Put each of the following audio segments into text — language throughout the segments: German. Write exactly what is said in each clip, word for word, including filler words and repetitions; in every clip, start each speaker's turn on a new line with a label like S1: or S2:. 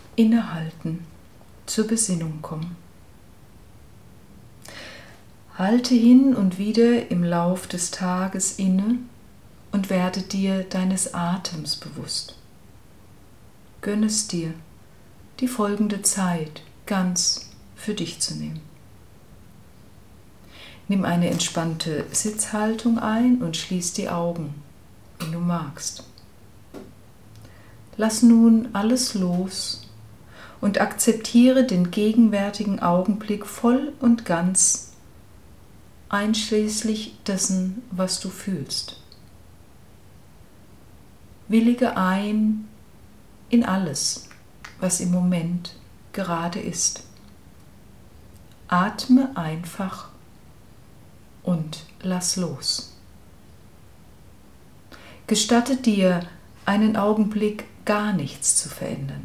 S1: Innehalten, zur Besinnung kommen. Halte hin und wieder im Lauf des Tages inne und werde dir deines Atems bewusst. Gönn es dir, die folgende Zeit ganz für dich zu nehmen. Nimm eine entspannte Sitzhaltung ein und schließ die Augen, wenn du magst. Lass nun alles los und akzeptiere den gegenwärtigen Augenblick voll und ganz, einschließlich dessen, was du fühlst. Willige ein in alles, was im Moment gerade ist. Atme einfach und lass los. Gestatte dir, einen Augenblick gar nichts zu verändern.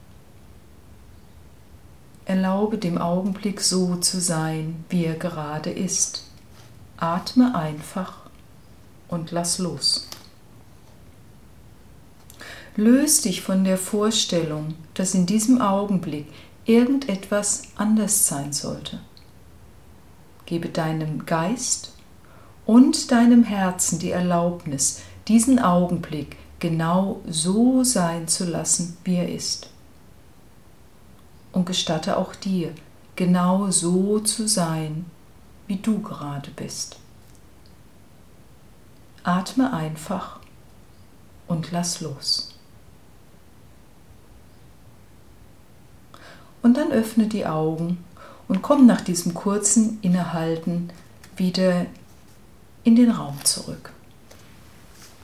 S1: Erlaube dem Augenblick so zu sein, wie er gerade ist. Atme einfach und lass los. Löse dich von der Vorstellung, dass in diesem Augenblick irgendetwas anders sein sollte. Gebe deinem Geist und deinem Herzen die Erlaubnis, diesen Augenblick genau so sein zu lassen, wie er ist. Und gestatte auch dir, genau so zu sein, wie du gerade bist. Atme einfach und lass los. Und dann öffne die Augen und komm nach diesem kurzen Innehalten wieder in den Raum zurück.